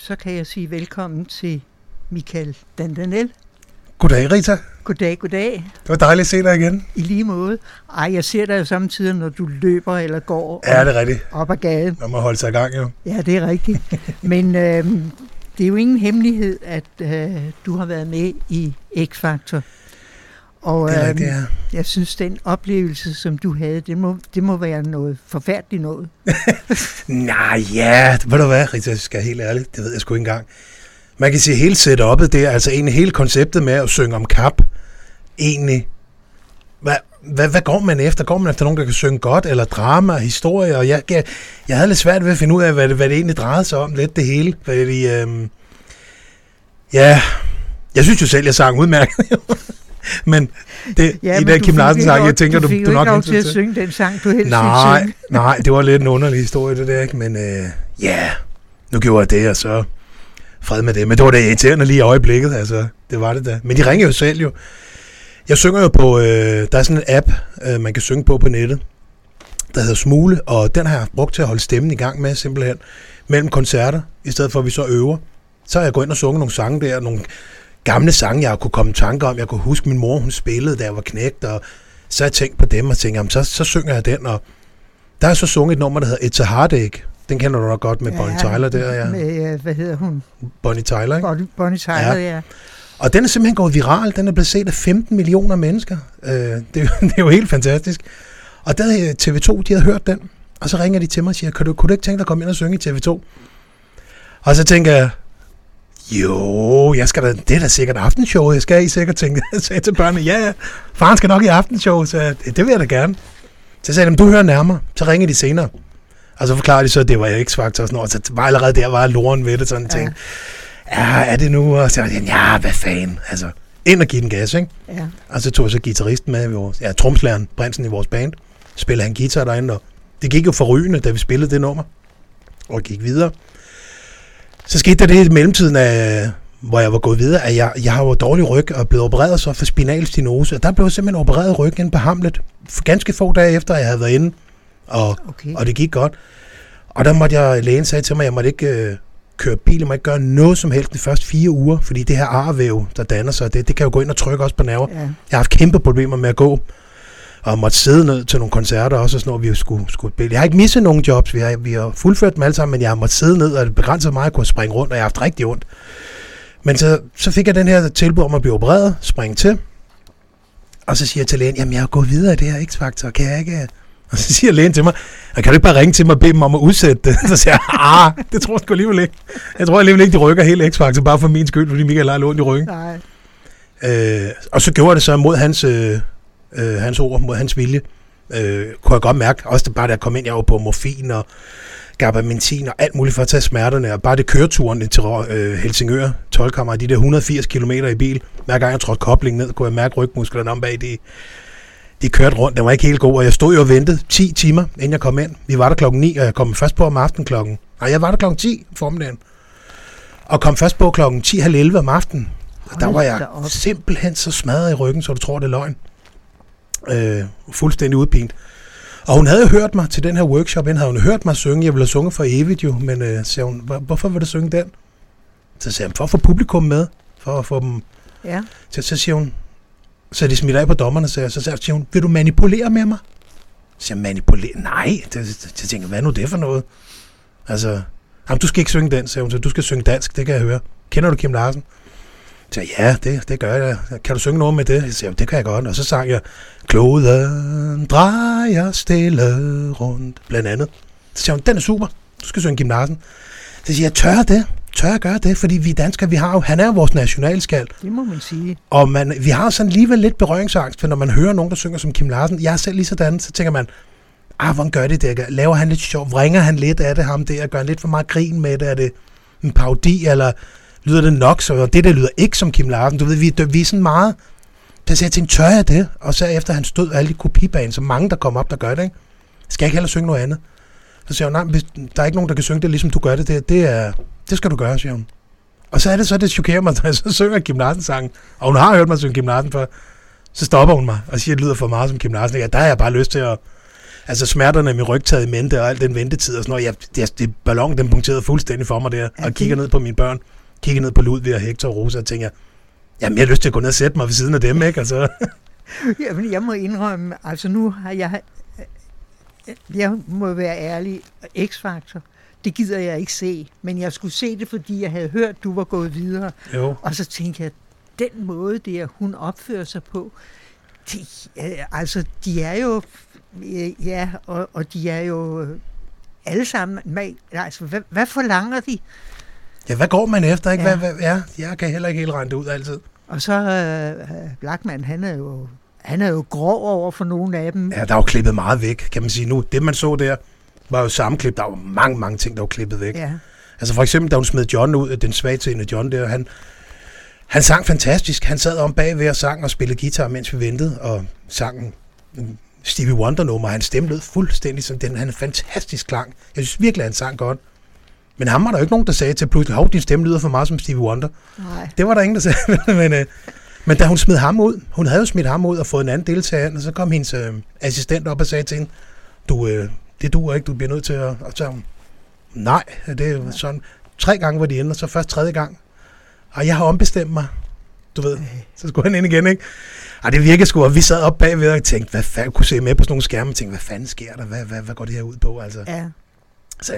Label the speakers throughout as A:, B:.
A: Så kan jeg sige velkommen til Michael Dandanel.
B: Goddag, Rita.
A: Goddag.
B: Det var dejligt at se dig igen.
A: I lige måde. Ej, jeg ser dig jo samtidig, når du løber eller går
B: ja, det er rigtigt.
A: Op ad gaden.
B: Når man holder sig i gang, jo.
A: Ja, det er rigtigt. Men det er jo ingen hemmelighed, at du har været med i X-Factor. Og
B: det er rigtigt, ja.
A: Jeg synes, den oplevelse, som du havde, det må være noget forfærdeligt noget.
B: Nej, ja. Ved du hvad, Rita, jeg skal være helt ærlig. Det ved jeg sgu ikke engang. Man kan sige, hele setup'et der, altså egentlig hele konceptet med at synge om kap, egentlig, hvad går man efter? Går man efter nogen, der kan synge godt, eller drama, historie? Og jeg havde lidt svært ved at finde ud af, hvad det egentlig drejede sig om, lidt det hele. Fordi, jeg synes jo selv, jeg sang udmærket. Men det, ja, i den Kim Larsen sang, jeg tænker,
A: du nok... Du fik jo ikke lov til at synge den sang, du helst ville synge.
B: Nej, det var lidt en underlig historie, det der, ikke? Men nu gjorde jeg det, og så fred med det. Men det var det irriterende lige i øjeblikket, altså, det var det da. Men de ringer jo selv jo. Jeg synger jo på, der er sådan en app, man kan synge på nettet, der hedder Smule, og den har jeg brugt til at holde stemmen i gang med, simpelthen, mellem koncerter, i stedet for at vi så øver. Så har jeg gået ind og sunget nogle sange der, nogle gamle sange, jeg kunne komme i tanke om. Jeg kunne huske, min mor, hun spillede, da jeg var knægt, og så har jeg tænkt på dem og tænkt, jamen, så synger jeg den, og der har jeg så sunget et nummer, der hedder It's a Heartache. Den kender du nok godt med Bonnie Tyler der, ja.
A: Med, hvad hedder hun?
B: Bonnie Tyler, ikke?
A: Bonnie Tyler, ja.
B: Og den er simpelthen gået viral. Den er blevet set af 15 millioner mennesker. Det er jo helt fantastisk. Og der havde TV2, de havde hørt den, og så ringer de til mig og siger, kunne du ikke tænke dig at komme ind og synge i TV2? Og så tænker jeg, jo, det er da sikkert aftenshowet, jeg skal i sikkert tænke. Jeg sagde til børnene, ja, faren skal nok i aftenshowet, så det vil jeg da gerne. Så sagde de, du hører nærmere, så ringer de senere. Og så forklarede de så, at det var X-Factor og sådan noget, så var allerede der, var loren ved det, sådan ting. Ja, er det nu? Og så sagde jeg, hvad fanden, altså, ind og give den gas, ikke? Ja. Og så tog jeg så guitaristen med, tromslæreren, Prinsen i vores band, spillede han guitar derinde, og det gik jo forrygende, da vi spillede det nummer, og gik videre. Så skete der det i mellemtiden, hvor jeg var gået videre, at jeg har jo dårlig ryg og blevet opereret så for spinalstenose, og der blev jeg simpelthen opereret ryggen på Hamlet, ganske få dage efter, jeg havde været inde, og det gik godt. Og der måtte lægen sagde til mig, at jeg måtte ikke køre bil, jeg må ikke gøre noget som helst de første 4 uger, fordi det her arvæv, der danner sig, det kan jo gå ind og trykke også på nerver. Ja. Jeg har haft kæmpe problemer med at gå, og måtte sidde ned til nogle koncerter også, og sådan noget, vi skulle spille. Jeg har ikke misset nogen jobs, vi har fuldført dem alle sammen, men jeg har måttet sidde ned, og det begrænsede mig at kunne springe rundt, og jeg har haft rigtig ondt. Men så fik jeg den her tilbud om at blive opereret, springe til, og så siger jeg til lægen, jamen jeg har gået videre i det her X-Factor, kan jeg ikke... Og så siger lægen til mig, kan du ikke bare ringe til mig og bede dem om at udsætte det? Så siger jeg, det tror jeg sgu alligevel ikke. Jeg tror alligevel ikke, de rykker hele X-Factor, bare for min skyld, fordi Michael har ondt i ryggen. Nej. Og så gjorde det så mod hans ord, mod hans vilje. Kunne jeg godt mærke, også bare da jeg kom ind, jeg var på morfin og gabapentin og alt muligt for at tage smerterne. Og bare det køreturen til Helsingør, 12-kammer, de der 180 kilometer i bil. Hver gang jeg trådte koblingen ned, kunne jeg mærke rygmusklerne om bag de kørte rundt, den var ikke helt god, og jeg stod jo og ventede 10 timer, inden jeg kom ind. Vi var der klokken 9, og jeg kom først på om aftenen jeg var der klokken 10 formiddagen, og kom først på klokken 10:30 om aftenen. Der var jeg simpelthen så smadret i ryggen, så du tror, det er løgn. Fuldstændig udpint. Og hun havde jo hørt mig til den her workshop, havde hun hørt mig synge, jeg ville have sunget for evigt jo, men sagde hun, hvorfor vil du synge den? Så sagde hun, for at få publikum med, for at få dem... Ja. Så siger hun, så de smitter af på dommerne, så siger hun, vil du manipulere med mig? Så siger jeg, manipulere? Nej, så tænker jeg, hvad er nu det for noget? Altså, jamen, du skal ikke synge den, siger hun, så du skal synge dansk, det kan jeg høre. Kender du Kim Larsen? Så ja, det gør jeg. Kan du synge noget med det? Jeg siger, det kan jeg godt. Og så sang jeg, kloden drejer stille rundt, blandt andet. Så siger hun, den er super, du skal synge Kim Larsen. Så siger jeg, tør jeg gøre det? Fordi vi danskere, han er jo vores nationalskald.
A: Det må man sige.
B: Og vi har sådan alligevel lidt berøringsangst, for når man hører nogen, der synger som Kim Larsen, jeg er selv lige sådan, så tænker man, hvordan gør det der? Laver han lidt sjov? Vringer han lidt af det ham der? Gør han lidt for meget grin med det? Er det en parodi, eller lyder det nok? Så det der lyder ikke som Kim Larsen. Du ved, vi er sådan meget... Så jeg tænkte, tør jeg det? Og så efter han stod alle de kopibaner, så mange der kom op, der gør det, ikke? Skal jeg ikke heller synge noget andet? Så siger hun, nej, hvis der er ikke nogen, der kan synge det, ligesom du gør det. Det skal du gøre, siger hun. Og så er det så, det chokerer mig, så synger Kim Larsen-sangen. Og hun har hørt mig synge Kim Larsen før. Så stopper hun mig og siger, at det lyder for meget som Kim Larsen. Ja, der har jeg bare lyst til at Altså smerterne i min ryg taget i mente, og al den ventetid og sådan noget. Det ballon, den punkterede fuldstændig for mig der, og kigger ned på mine børn, kigger ned på Ludvig og Hector og Rosa, og tænker, jamen jeg har lyst til at gå ned og sætte mig ved siden af dem, ikke? Altså.
A: Jamen, jeg må indrømme, altså nu har jeg må være ærlig, X-Factor, det gider jeg ikke se, men jeg skulle se det, fordi jeg havde hørt, du var gået videre.
B: Jo.
A: Og så tænkte jeg, den måde, det hun opfører sig på, de er jo, ja, og de er jo alle sammen, altså hvad forlanger de?
B: Ja, hvad går man efter, ikke? Ja. Jeg kan heller ikke helt regne det ud altid.
A: Og så Blachman, han er jo grov over for nogle af dem.
B: Ja, der er jo klippet meget væk, kan man sige nu. Det, man så der, var jo sammenklip. Der var mange ting, der var klippet væk.
A: Ja.
B: Altså for eksempel, da hun smed John ud, den svagtseende John der, han sang fantastisk. Han sad om bagved og sang og spillede guitar, mens vi ventede, og sang Stevie Wonder-nummer. Han stemme lød fuldstændig som den. Han er fantastisk klang. Jeg synes virkelig, han sang godt. Men ham var der jo ikke nogen, der sagde til pludselig, hov, din stemme lyder for meget som Stevie Wonder.
A: Nej.
B: Det var der ingen, der sagde. Men da hun smed ham ud, hun havde jo smidt ham ud og fået en anden deltager, og så kom hendes assistent op og sagde til hende, det duer ikke, du bliver nødt til at tage ham. Nej, det er jo sådan. 3 gange var de inde, og så først 3. gang. Og jeg har ombestemt mig, du ved. Så skulle han ind igen, ikke? Og det virkede sgu, og vi sad op bagved og tænkte, hvad fanden, kunne se med på sådan nogle skærme, og tænkte, hvad fanden sker der? Hvad går det her ud på? Altså.
A: Ja.
B: Så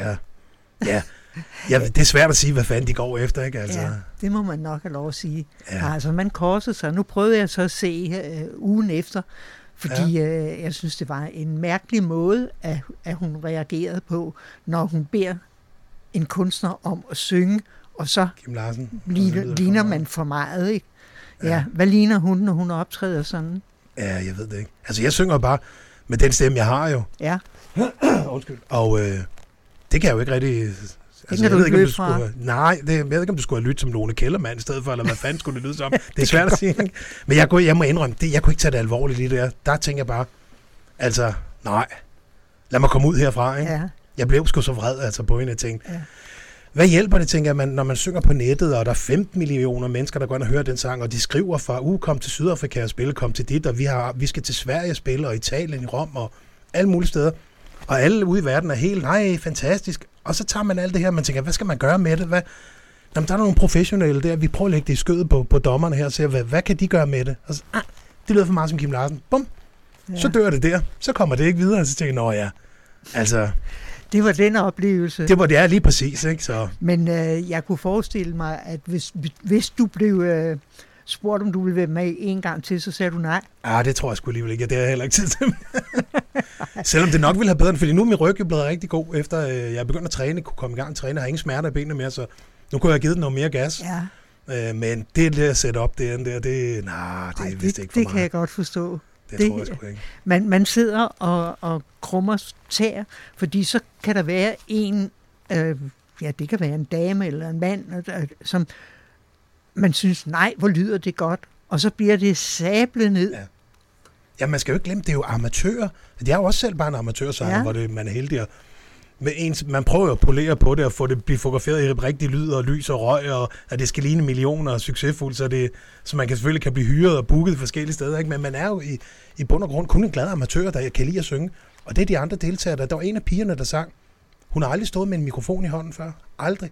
B: det er svært at sige, hvad fanden de går efter, ikke? Altså.
A: Ja, det må man nok have lov at sige.
B: Ja.
A: Altså, man korsede sig. Nu prøvede jeg så at se ugen efter, fordi jeg synes, det var en mærkelig måde, at hun reagerede på, når hun beder en kunstner om at synge, og så
B: Kim Larsen,
A: ligner man for meget, ikke? Ja, hvad ligner hun, når hun optræder sådan?
B: Ja, jeg ved det ikke. Altså, jeg synger bare med den stemme, jeg har jo.
A: Ja.
B: Undskyld. Og det kan jeg jo ikke rigtig.
A: Altså, jeg ved ikke,
B: jeg ved ikke, om du skulle have lyttet som Lone Kellermann i stedet for, eller hvad fanden skulle det lyde som. Det er svært at sige, ikke? Men jeg må indrømme, jeg kunne ikke tage det alvorligt lige der. Der tænker jeg bare, altså, nej, lad mig komme ud herfra, ikke? Ja. Jeg blev sgu så vred altså på hende, jeg tænkte. Ja. Hvad hjælper det, tænker jeg, når man synger på nettet, og der er 15 millioner mennesker, der går ind og hører den sang, og de skriver fra, kom til Sydafrika og spille, kom til dit, og vi skal til Sverige og spille, og Italien, i Rom, og alle mulige steder. Og alle ude i verden er helt, fantastisk. Og så tager man alt det her, og man tænker, hvad skal man gøre med det? Jamen, der er nogle professionelle der, vi prøver at lægge det i skødet på dommerne her, og se, hvad kan de gøre med det? Og så, det lyder for meget som Kim Larsen. Bum! Ja. Så dør det der. Så kommer det ikke videre, og så tænker jeg, altså.
A: Det var den oplevelse.
B: Det er lige præcis, ikke? Så.
A: Men jeg kunne forestille mig, at hvis du blev spurgt, om du ville være med en gang til, så sagde du nej.
B: Det tror jeg sgu alligevel ikke. Det har jeg heller ikke tid til. Selvom det nok ville have bedre, fordi nu er min ryg blevet rigtig god, efter jeg er begyndt at træne, kunne komme i gang og træne, har ingen smerter i benene mere, så nu kunne jeg have givet den noget mere gas. Ja. Men det der setup det er vist ikke for mig.
A: Det kan jeg godt forstå.
B: Det tror jeg sgu ikke.
A: Man sidder og krummer tæer, fordi så kan der være en, det kan være en dame eller en mand, som man synes, nej, hvor lyder det godt, og så bliver det sablet ned.
B: Ja, man skal jo ikke glemme, det er jo amatører. Det er jo også selv bare en amatørsanger, hvor man er heldig man prøver jo at polere på det og få det blive fotograferet i rigtig lyd og lys og røg, og at det skal ligne millioner og succesfuldt, så man selvfølgelig kan blive hyret og booket forskellige steder. Ikke? Men man er jo i bund og grund kun en glad amatør, der kan lide at synge. Og det er de andre deltagere. Der var en af pigerne, der sang. Hun har aldrig stået med en mikrofon i hånden før. Aldrig.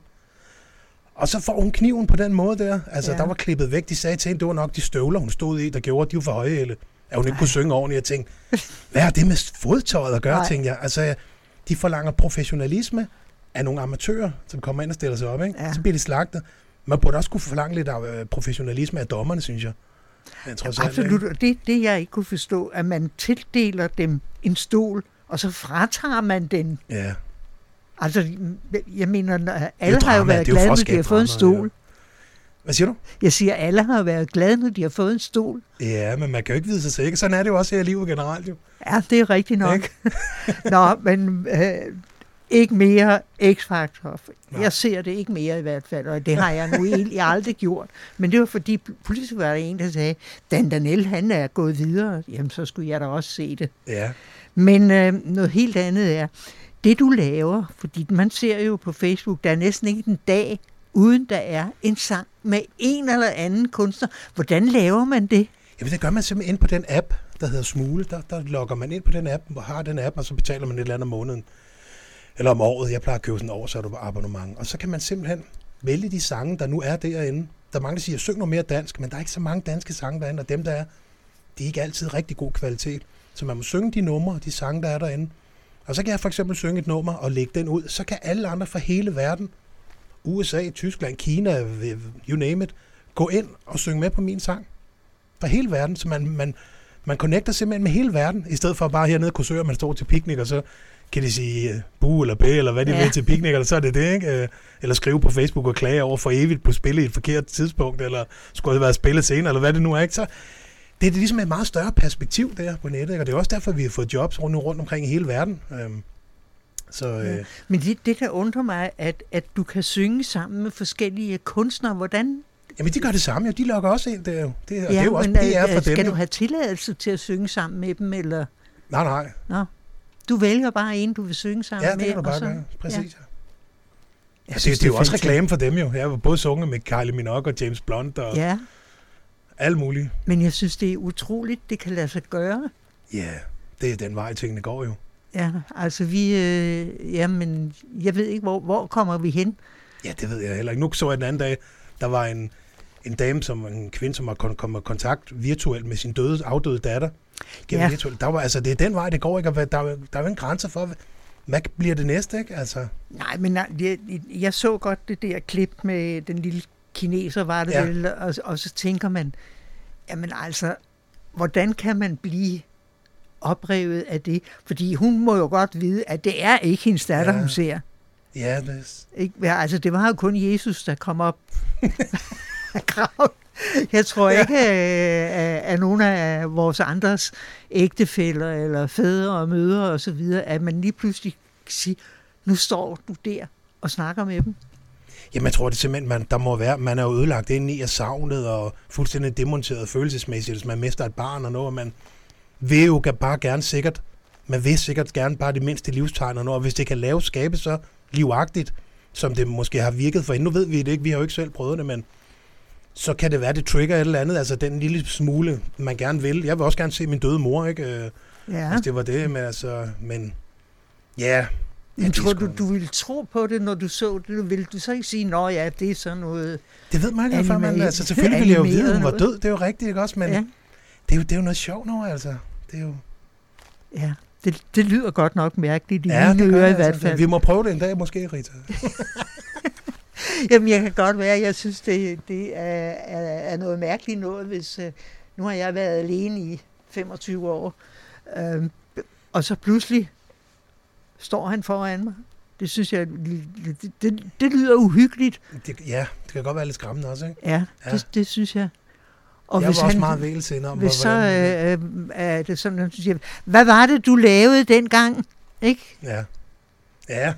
B: Og så får hun kniven på den måde der. Altså, der var klippet væk. De sagde til hende, det var nok de støvler, hun stod i, der gjorde, at de var for høje, at hun ikke kunne synge ordentligt. Jeg tænkte, hvad har det med fodtøjet at gøre, tænkte jeg. Altså, de forlanger professionalisme af nogle amatører, som kommer ind og stiller sig op, ikke? Ja. Så bliver de slagtet. Man burde også kunne forlange lidt af professionalisme af dommerne, synes jeg.
A: Absolut. Det jeg ikke kunne forstå, at man tildeler dem en stol, og så fratager man den.
B: Ja.
A: Altså, jeg mener, alle har jo været glade, når de har fået en stol. Ja.
B: Hvad siger du?
A: Jeg siger, alle har været glade, når de har fået en stol.
B: Ja, men man kan jo ikke vide sig sikker. Sådan er det jo også her i livet generelt, jo.
A: Ja, det er rigtigt nok. Nå, men ikke mere X-Factor. Jeg ser det ikke mere i hvert fald, og det har jeg nu egentlig aldrig gjort. Men det var fordi, pludselig var der en, der sagde, Dan Danel, han er gået videre. Jamen, så skulle jeg da også se det.
B: Ja.
A: Men noget helt andet er, det du laver, fordi man ser jo på Facebook, der er næsten ikke en dag, uden der er en sang med en eller anden kunstner. Hvordan laver man det?
B: Jamen, det gør man simpelthen ind på den app, der hedder Smule. Der logger man ind på den app, og har den app, og så betaler man et eller andet om måneden. Eller om året. Jeg plejer at købe sådan en år, så er du abonnement. Og så kan man simpelthen vælge de sange, der nu er derinde. Der er mange, der siger, syng noget mere dansk, men der er ikke så mange danske sange derinde, og dem, der er, de er ikke altid rigtig god kvalitet. Så man må synge de numre, de sange, der er derinde. Og så kan jeg for eksempel synge et nummer og lægge den ud. Så kan alle andre fra hele verden, USA, Tyskland, Kina, you name it, gå ind og synge med på min sang. Fra hele verden, så man connecter simpelthen med hele verden, i stedet for bare hernede i Korsør, man står til piknik, og så kan de sige bu eller bæ, eller hvad de vil til piknik, eller så er det det, ikke? Eller skrive på Facebook og klage over for evigt på spille i et forkert tidspunkt, eller skulle det være spillet senere, eller hvad det nu er, ikke? Så det er ligesom et meget større perspektiv der på nettet, ikke? Og det er også derfor, vi har fået jobs rundt omkring i hele verden.
A: Men det der undrer mig, at du kan synge sammen med forskellige kunstnere, hvordan?
B: Jamen, de gør det samme, jo. De logger også ind, det er jo, det er jo også PR for dem.
A: Skal du have tilladelse til at synge sammen med dem, eller?
B: Nej.
A: Nå. Du vælger bare en, du vil synge sammen med.
B: Ja, det kan du bare gøre. Præcis.
A: Ja.
B: Det er jo også reklame for dem, jo. Jeg har både sunget med Kylie Minogue og James Blunt og alt muligt.
A: Men jeg synes, det er utroligt, det kan lade sig gøre.
B: Ja, det er den vej, tingene går jo.
A: Ja, altså men jeg ved ikke, hvor kommer vi hen?
B: Ja, det ved jeg heller ikke. Nu så jeg den anden dag, der var en dame, en kvinde, som har kommet i kontakt virtuelt med sin afdøde datter. Virtuelt. Der var, altså, det er den vej, det går ikke, og der er jo en grænse for, hvad bliver det næste, ikke? Altså.
A: Nej, men jeg så godt det der klip med den lille kineser, var det vel, og så tænker man, jamen altså, hvordan kan man blive oprevet af det? Fordi hun må jo godt vide, at det er ikke hendes datter, hun ser.
B: Ja, det
A: ikke, altså, det var jo kun Jesus, der kom op af graven. Jeg tror ikke, at nogen af vores andres ægtefæller eller fædre og mødre og så videre, at man lige pludselig kan sige, nu står du der og snakker med dem.
B: Jamen, jeg tror, det simpelthen, man er jo ødelagt ind i af savnet og fuldstændig demonteret følelsesmæssigt, hvis man mister et barn og noget, man vil jo bare gerne sikkert, man vil sikkert gerne bare det mindste livstegn og noget, og hvis det kan skabe så livagtigt, som det måske har virket for hende. Nu ved vi det ikke, vi har jo ikke selv prøvet det, men så kan det være, det trigger et eller andet, altså den lille smule, man gerne vil. Jeg vil også gerne se min døde mor, ikke? Hvis det var det, men altså, men ja.
A: Men tror du ville tro på det, når du så det? Ville du så ikke sige, nå ja, det er sådan noget.
B: Det ved man ikke, før man, altså selvfølgelig ville jeg jo vide, hun var død, det er jo rigtigt, ikke også, men det er jo noget sjovt nu, altså. Det er jo.
A: Ja, det lyder godt nok mærkeligt i mine ører i hvert fald.
B: Vi må prøve det en dag måske, Rita.
A: Jamen, jeg kan godt være, jeg synes, det er noget mærkeligt noget, hvis nu har jeg været alene i 25 år, og så pludselig står han foran mig. Det synes jeg, det lyder uhyggeligt.
B: Det kan godt være lidt skræmmende også, ikke?
A: Ja. Det synes jeg. Og
B: jeg var også meget vælsind om,
A: hvis så er det sådan, at du siger, hvad var det, du lavede dengang? Ikke?
B: Ja.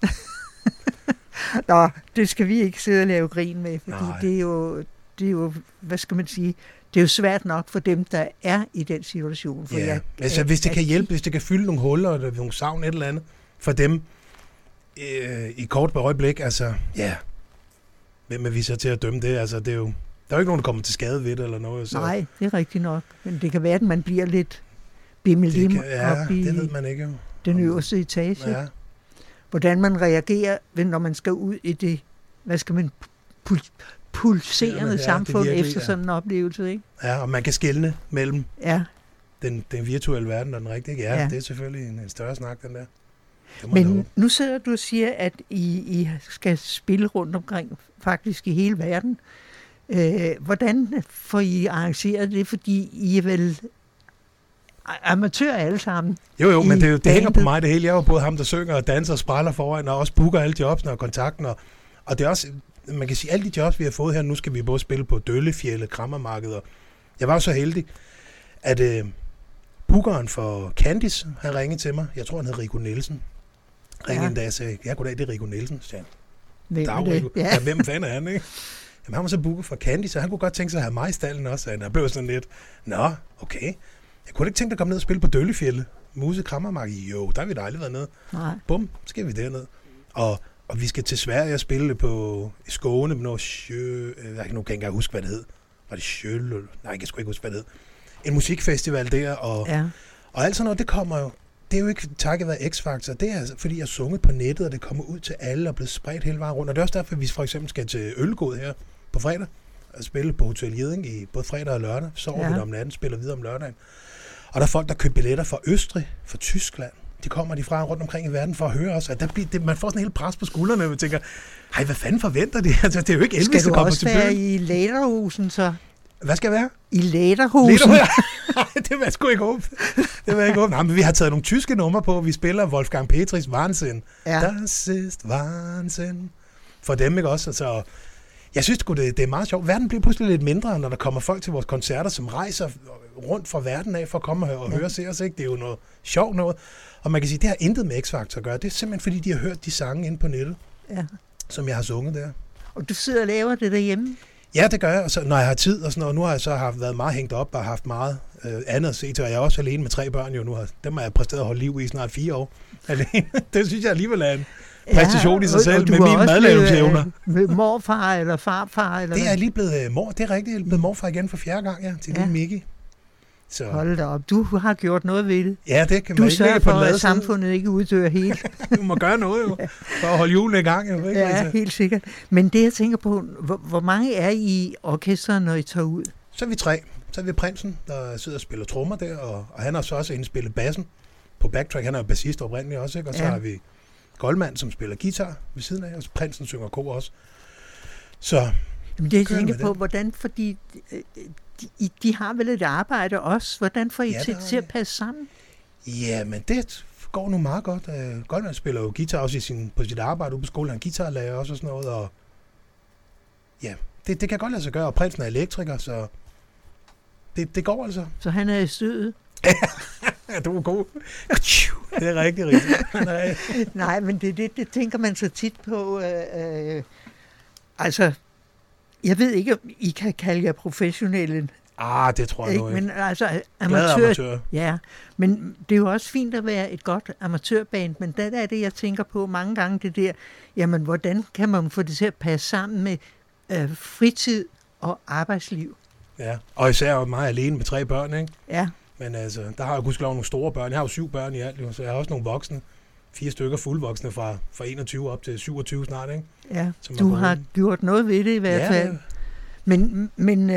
A: Nå, det skal vi ikke sidde og lave grin med, fordi det er jo, hvad skal man sige, det er jo svært nok for dem, der er i den situation. For
B: hvis det kan hjælpe, hvis det kan fylde nogle huller, eller nogle savn, et eller andet, for dem i kort øjeblik, altså, hvem er vi så til at dømme det? Altså, det er jo, der er jo ikke nogen, der kommer til skade ved det, eller noget. Så.
A: Nej, det er rigtigt nok, men det kan være, at man bliver lidt bimmelim op i
B: det ved man ikke, jo.
A: Den øverste etage.
B: Ja.
A: Hvordan man reagerer, når man skal ud i det, hvad skal man, pulserende samfund efter sådan en oplevelse, ikke? Ja,
B: og man kan skelne mellem den virtuelle verden og den rigtige. Ja, det er selvfølgelig en større snak, den der.
A: Men nu sidder du og siger, at I skal spille rundt omkring, faktisk i hele verden. Hvordan får I arrangeret det? Fordi I er vel amatører alle sammen.
B: Jo, men det hænger på mig det hele. Jeg er jo både ham, der synger og danser og spræller foran, og også booker alle jobsene og kontakten. Og det er også, man kan sige, alle de jobs, vi har fået her, nu skal vi både spille på Døllefjælde, Krammermarkedet. Jeg var jo så heldig, at bookeren for Candice havde ringet til mig. Jeg tror, han hed Rico Nielsen. Ringede en dag og sagde, ja, goddag, det er Rico Nielsen. Så hvem fanden er han, ikke? Jamen, han var så booket for Candice, så han kunne godt tænke sig at have mig i stallen også. Og han blev sådan lidt, nå, okay. Jeg kunne ikke tænke dig at komme ned og spille på Døllefjælde. Muse Krammermarked. Jo, der har vi da aldrig været nede.
A: Nej.
B: Bum, så skal vi derned. Og vi skal til Sverige og spille på i Skåne med noget jeg kan ikke engang huske, hvad det hed. Var det Sjøl? Nej, jeg kan sgu ikke huske, hvad det hed. en musikfestival der, og alt sådan noget, det kommer jo, det er jo ikke takket være X-Factor, det er fordi jeg har sunget på nettet, og det kommer ud til alle og blevet spredt hele vejen rundt, og det er også derfor, vi for eksempel skal til Ølgod her på fredag, og spille på Hotel Jeding i både fredag og lørdag, sover vi der om natten, spiller videre om lørdagen, og der er folk, der køber billetter fra Østrig, fra Tyskland, de kommer fra rundt omkring i verden for at høre os, og man får sådan en helt pres på skuldrene, og man tænker, hej, hvad fanden forventer de? Altså, det er jo ikke Elvis, der kommer til byen.
A: Skal du også være i Lederhusen, så?
B: Hvad skal jeg være?
A: I Lederhusen?
B: Det vil jeg sgu ikke håbe. Nej, men vi har taget nogle tyske numre på. Vi spiller Wolfgang Petris Wahnsinn. Ja. Das ist Wahnsinn. For dem, ikke også? Altså, jeg synes sgu, det er meget sjovt. Verden bliver pludselig lidt mindre, når der kommer folk til vores koncerter, som rejser rundt fra verden af for at komme og høre og se os. Ikke? Det er jo noget sjovt noget. Og man kan sige, det har intet med X-Factor at gøre. Det er simpelthen, fordi de har hørt de sange inde på nettet, som jeg har sunget der.
A: Og du sidder og laver det derhjemme?
B: Ja, det gør jeg, og så, når jeg har tid og sådan noget. Nu har jeg så været meget hængt op og haft meget andet at se til, og jeg er også alene med 3 børn jo nu. Dem har jeg præsteret at holde liv i snart 4 år alene. Det synes jeg alligevel er en præstation i sig selv med mine madlavelsesevner.
A: Morfar eller farfar? Eller
B: det er lige blevet mor, det er rigtigt. Jeg er blevet morfar igen for 4. gang, til lille Mickey. Så.
A: Hold da op, du har gjort noget ved det.
B: Ja, det kan man ikke
A: lægge på den lade. Du sørger for, at samfundet ikke uddør helt.
B: Du må gøre noget jo, for at holde julen i gang. Jo, ikke?
A: Ja, helt sikkert. Men det jeg tænker på, hvor mange er I orkestret, når I tager ud?
B: Så er vi 3. Så er vi Prinsen, der sidder og spiller trommer der, og han har så også indspillet bassen på backtrack. Han er jo bassist oprindeligt også, ikke? Og så har vi Goldman, som spiller guitar ved siden af, og Prinsen synger kor også. Så
A: men det jeg tænker på, hvordan, fordi de har vel et arbejde også. Hvordan får I til at passe sammen?
B: Ja, men det går nu meget godt. Goldman spiller jo guitar også på sit arbejde ude på skolen. Han guitarlærer også og sådan noget. Og ja, det kan godt lade sig gøre. Og Prinsen er elektriker, så det går altså.
A: Så han er i stødet?
B: Ja, du er god. Det er rigtig.
A: Nej, men det tænker man så tit på. Altså, jeg ved ikke, om I kan kalde jer professionelle.
B: Det tror jeg nu ikke.
A: Men altså, amatør. Ja, men det er jo også fint at være et godt amatørband, men det er det, jeg tænker på mange gange, det der, jamen, hvordan kan man få det til at passe sammen med fritid og arbejdsliv?
B: Ja, og især meget alene med 3 børn, ikke?
A: Ja.
B: Men altså, der har jeg gudskelov nogle store børn. Jeg har jo 7 børn i alt, så jeg har også nogle voksne. 4 stykker fuldvoksne fra 21 op til 27 snart, ikke?
A: Ja, du har gjort noget ved det i hvert fald. Ja. Men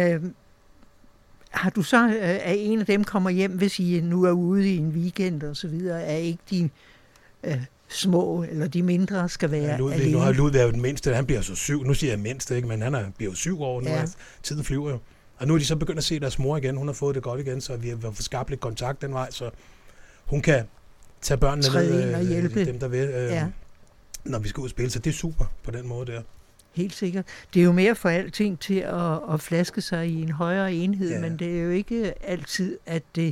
A: har du så, at en af dem kommer hjem, hvis I nu er ude i en weekend og så videre, er ikke de små eller de mindre skal være alene?
B: Nu har Ludvig jo den mindste, han bliver så 7. Nu siger jeg mindste, ikke? Men han bliver jo 7 år nu, tiden flyver jo. Og nu er de så begyndt at se deres mor igen. Hun har fået det godt igen, så vi har fået skabt lidt kontakt den vej, så hun kan tage børnene ned
A: og hjælpe
B: dem, der vil, når vi skal ud og spille. Så det er super på den måde der.
A: Helt sikkert. Det er jo mere for alting til at flaske sig i en højere enhed, men det er jo ikke altid, at det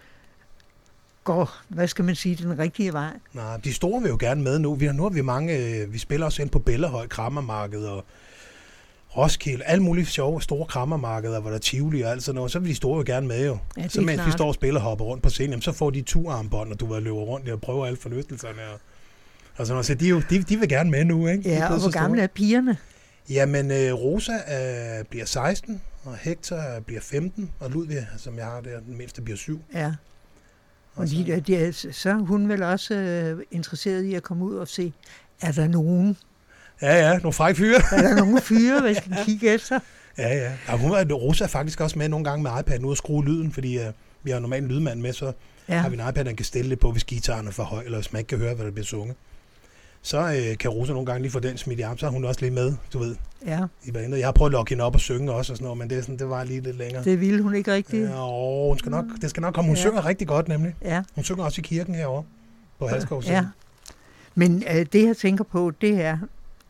A: går, hvad skal man sige, den rigtige vej.
B: Nej, de store vil jo gerne med nu. Nu har vi mange, vi spiller også ind på Bellahøj, Krammermarked og Roskilde, alle mulige sjove, store krammermarkeder, hvor der er Tivoli og alt sådan noget, så vil de store jo gerne med jo. Ja, så mens vi står og spiller og hopper rundt på scenen, så får de turarmbånd, og du løber rundt og prøver alle forlystelserne. Og sådan noget. Så de vil gerne med nu, ikke?
A: Ja, og hvor gamle er pigerne?
B: Jamen, Rosa bliver 16, og Hector bliver 15, og Ludvig, som jeg har der, den mindste bliver 7.
A: Ja. Og så er hun vel også interesseret i at komme ud og se, er der nogen?
B: Ja, nogle frække fyre.
A: Er der nogle fyre, vi skal kigge efter?
B: Ja. Rosa er faktisk også med nogle gange med iPad'en ud og skrue lyden, fordi vi har normalt en lydmand med, så har vi en iPad, den kan stille lidt på, hvis guitaren er for høj, eller hvis man ikke kan høre, hvad der bliver sunget. Så kan Rosa nogle gange lige få den smidt i arm, så er hun også lige med, du ved.
A: Ja.
B: Jeg har prøvet at lokke hende op og synge også og sådan noget, men det var lige lidt længere.
A: Det ville hun ikke rigtigt.
B: Ja, det skal nok komme. Hun synger rigtig godt nemlig. Ja. Hun synger også i kirken herovre på Halskov.
A: Ja. Men det jeg tænker på, det er,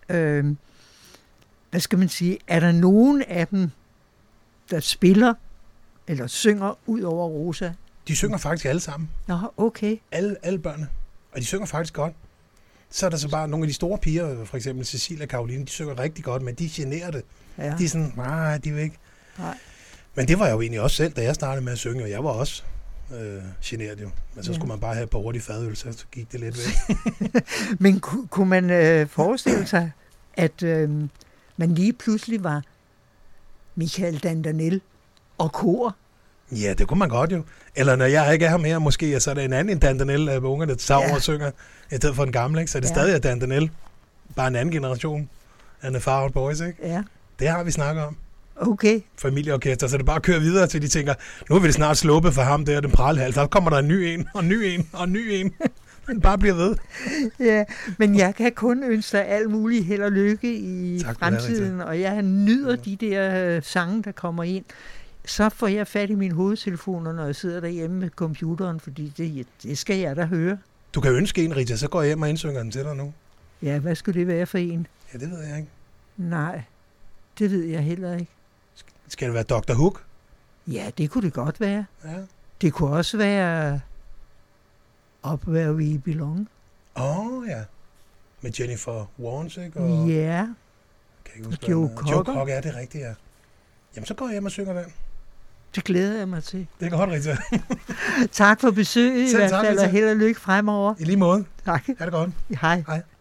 A: hvad skal man sige, er der nogen af dem, der spiller eller synger ud over Rosa?
B: De synger faktisk alle sammen.
A: Nå, okay.
B: Alle børnene. Og de synger faktisk godt. Så er der så bare nogle af de store piger, for eksempel Cecilia og Karoline, de synger rigtig godt, men de generer det. Ja. De er sådan, nej, de vil ikke. Nej. Men det var jeg jo egentlig også selv, da jeg startede med at synge, og jeg var også generet jo. Men så skulle man bare have på hurtig fadøl, så gik det lidt væk.
A: Men kunne man forestille sig, at man lige pludselig var Michael Dandanel og kor?
B: Ja, det kunne man godt jo. Eller når jeg ikke er her mere, måske, så er det en anden Dan Danel med ungerne, der tager over og synger, i stedet for den gamle, ikke? Så det stadig er Dan Danel, bare en anden generation af The Far Out Boys, ikke?
A: Ja.
B: Det har vi snakket om.
A: Okay.
B: Familieorkester, så det bare kører videre til de tænker, nu vil det snart sluppe for ham der, den pralhals, så kommer der en ny en, og en ny en, og en ny en. Den bare bliver ved.
A: Ja, men jeg kan kun ønske dig alt muligt held og lykke i fremtiden, og jeg nyder de der sange, der kommer ind. Så får jeg fat i mine hovedtelefoner, når jeg sidder derhjemme med computeren, fordi det skal jeg da høre.
B: Du kan ønske en, Rita, så går jeg hjem og indsynger den til dig nu.
A: Ja, hvad skulle det være for en?
B: Ja, det ved jeg ikke.
A: Nej, det ved jeg heller ikke.
B: Skal det være Dr. Hook?
A: Ja, det kunne det godt være.
B: Ja.
A: Det kunne også være Up Where We Belong.
B: Ja. Med Jennifer Warnes, ikke? Og
A: ja.
B: Kan ikke huske,
A: Joe Cocker.
B: Joe Cocker, er det rigtigt, ja. Jamen, så går jeg hjem og synger den.
A: Det glæder jeg mig til.
B: Det er godt, Rita.
A: Tak for besøget i hvert fald, og held og lykke fremover.
B: I lige måde.
A: Tak.
B: Ha' det godt.
A: Hej.
B: Hej.